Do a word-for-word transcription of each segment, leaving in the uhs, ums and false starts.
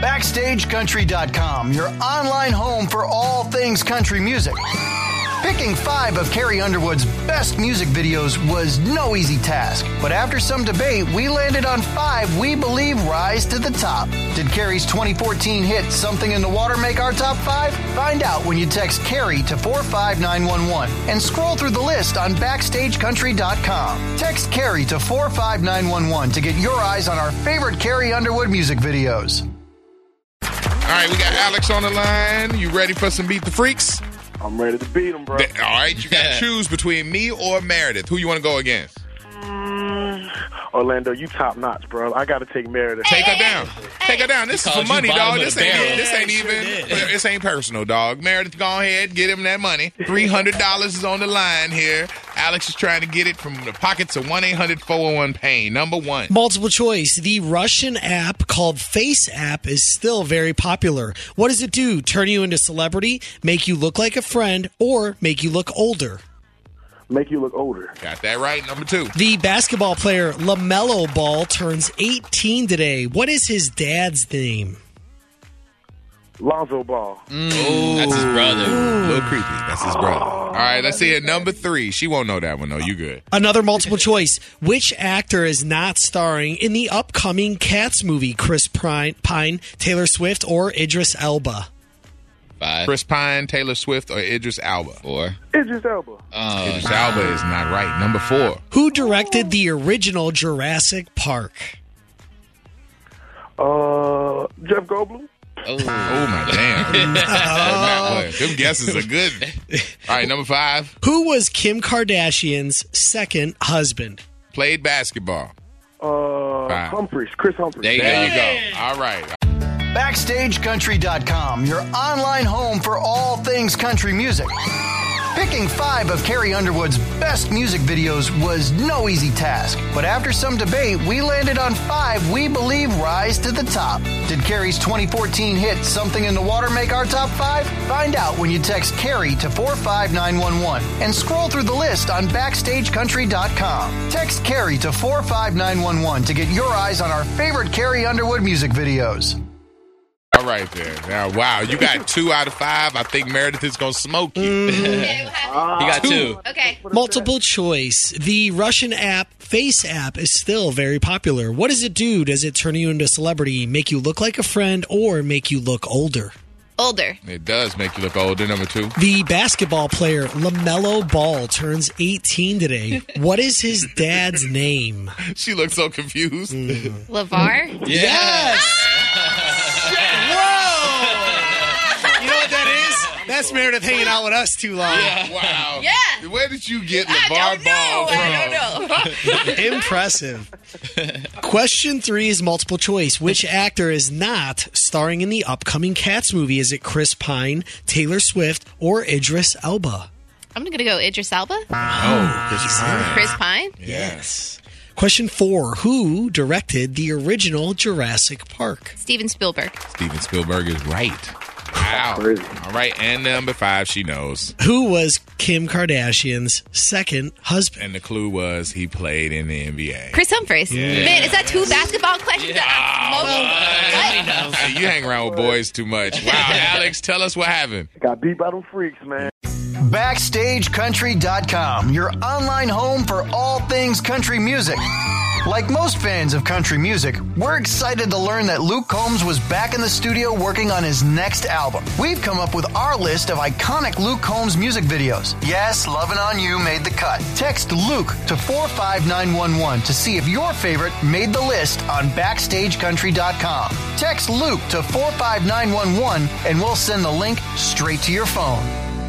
Backstage Country dot com, your online home for all things country music. Picking five of Carrie Underwood's best music videos was no easy task, but after some debate, we landed on five we believe rise to the top. Did Carrie's twenty fourteen hit Something in the Water make our top five? Find out when you text Carrie to four five nine one one and scroll through the list on Backstage Country dot com. Text Carrie to four five nine one one to get your eyes on our favorite Carrie Underwood music videos. All right, we got Alex on the line. You ready for some Beat the Freaks? I'm ready to beat them, bro. All right, you got to choose between me or Meredith. Who you want to go against? Mm, Orlando, you top notch, bro. I got to take Meredith. Take her down. Take her down. This is for money, dog. This ain't, barrel. this ain't Yeah, even, sure did. this ain't personal, dog. Meredith, go ahead, get him that money. three hundred dollars is on the line here. Alex is trying to get it from the pockets of one eight hundred four oh one pain. Number one. Multiple choice. The Russian app called FaceApp is still very popular. What does it do? Turn you into a celebrity, make you look like a friend, or make you look older? Make you look older. Got that right. Number two. The basketball player LaMelo Ball turns eighteen today. What is his dad's name? Lonzo Ball. Mm, that's his brother. A little creepy. That's his brother. All right, let's see it. Number three. She won't know that one, though. You good. Another multiple choice. Which actor is not starring in the upcoming Cats movie? Chris Pine, Pine Taylor Swift, or Idris Elba? Five. Chris Pine, Taylor Swift, or Idris Elba? Four. Idris Elba. Oh, Idris Elba is not right. Number four. Who directed the original Jurassic Park? Uh, Jeff Goldblum. oh. Oh, my damn. Oh. Them guesses are good. All right, number five. Who was Kim Kardashian's second husband? Played basketball. Uh, Five. Humphries. Chris Humphries. There you There go. you go. All right. Backstage Country dot com, your online home for all things country music. Picking five of Carrie Underwood's best music videos was no easy task, but after some debate, we landed on five we believe rise to the top. Did Carrie's twenty fourteen hit Something in the Water make our top five? Find out when you text Carrie to four five nine one one and scroll through the list on Backstage Country dot com. Text Carrie to four five nine one one to get your eyes on our favorite Carrie Underwood music videos. All right, there. Now, wow, you got two out of five. I think Meredith is going to smoke you. Okay, what happened? He got two. Okay. Multiple choice. The Russian app FaceApp is still very popular. What does it do? Does it turn you into a celebrity, make you look like a friend, or make you look older? Older. It does make you look older. Number two. The basketball player LaMelo Ball turns eighteen today. What is his dad's name? She looks so confused. LeVar? Yes! Whoa! You know what that is? That's Meredith hanging out with us too long. Wow. Yeah. Where did you get I LeVar don't know. Ball from? I don't know. Impressive. Question three is multiple choice. Which actor is not starring in the upcoming Cats movie? Is it Chris Pine, Taylor Swift, or Idris Elba? I'm going to go Idris Elba. Oh, Chris Pine. Chris Pine. Yes. Question four. Who directed the original Jurassic Park? Steven Spielberg. Steven Spielberg is right. Wow. Crazy. All right, and number five, she knows. Who was Kim Kardashian's second husband? And the clue was he played in the N B A. Chris Humphries. Man, is that two basketball questions? Yeah. That what? Hey, you hang around with boys too much. Wow, Alex, tell us what happened. Got beat by them freaks, man. Backstage Country dot com, your online home for all things country music. Like most fans of country music, we're excited to learn that Luke Combs was back in the studio working on his next album. We've come up with our list of iconic Luke Combs music videos. Yes, Lovin' On You made the cut. Text Luke to four five nine one one to see if your favorite made the list on Backstage Country dot com. Text Luke to four five nine one one and we'll send the link straight to your phone.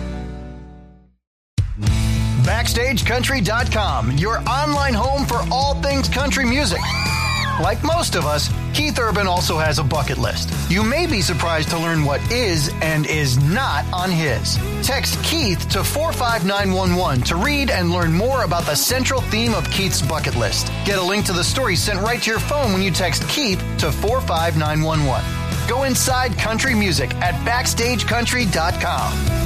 Backstage Country dot com, your online home for all things country music. Like most of us, Keith Urban also has a bucket list. You may be surprised to learn what is and is not on his. Text Keith to four five nine one one to read and learn more about the central theme of Keith's bucket list. Get a link to the story sent right to your phone when you text Keith to four five nine one one. Go inside country music at Backstage Country dot com.